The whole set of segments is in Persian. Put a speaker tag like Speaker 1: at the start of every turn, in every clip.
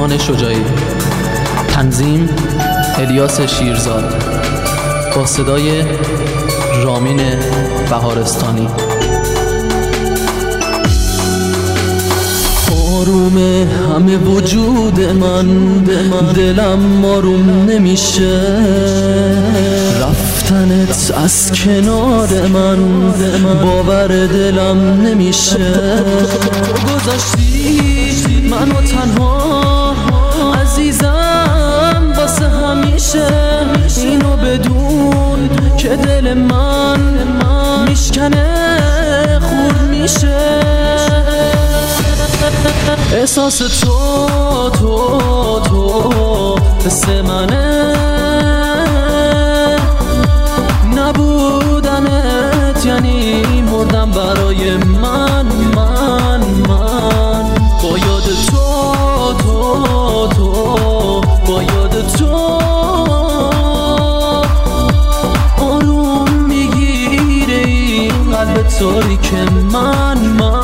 Speaker 1: ایمان شجاعی. تنظیم الیاس شیرزاد با صدای رامین بهارستانی. آرومه همه وجود من، دلم آروم نمیشه. رفتنت از کنار من باور دلم نمیشه. گذاشتی منو تنها عزیزم واسه همیشه. اینو بدون که دل من میشکنه خورد میشه. احساس تو حس منه. نبودنت یعنی مردم برای من. با یاد تو با یاد تو آروم میگیره این قلب تاری که من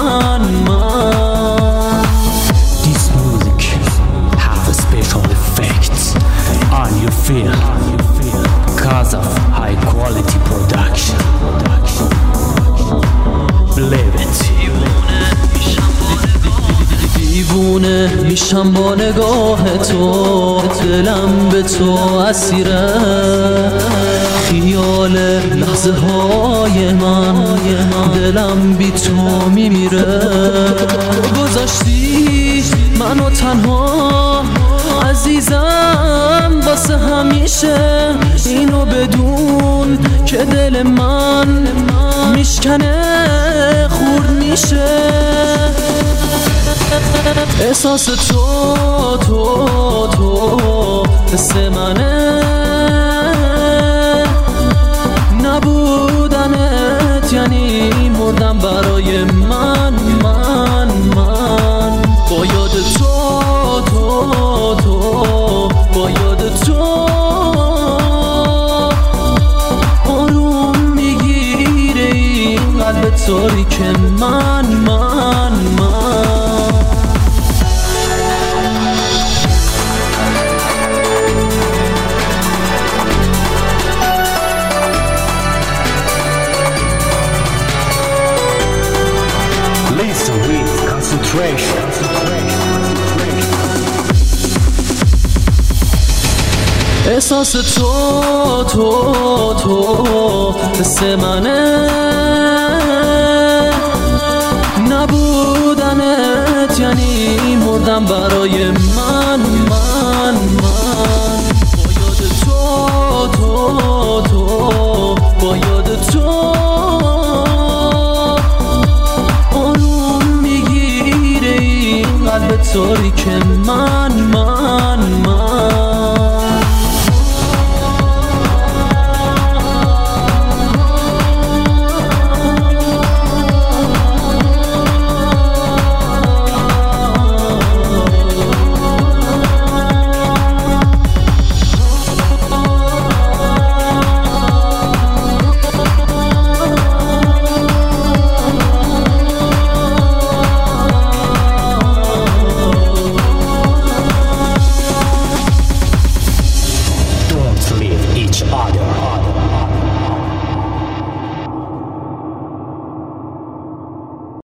Speaker 2: This music have a special effect on your feel because of high quality production. Believe it.
Speaker 1: دیوونه میشم با نگاه تو. دلم به تو اسیره. خیال لحظه های من دلم بی تو میمیره. گذاشتی منو تنها عزیزم واسه همیشه. اینو بدون که دل من میشکنه خورد میشه. احساس تو حس منه. نبودنت یعنی مردم برای من. با یاد تو با یاد تو آروم میگیره این قلب تاری که من
Speaker 2: Listen with concentration.
Speaker 1: احساس تو حس منه. نبودنت یعنی مردم برای من. با یاد تو با یاد تو آروم میگیره این قلب تاری که من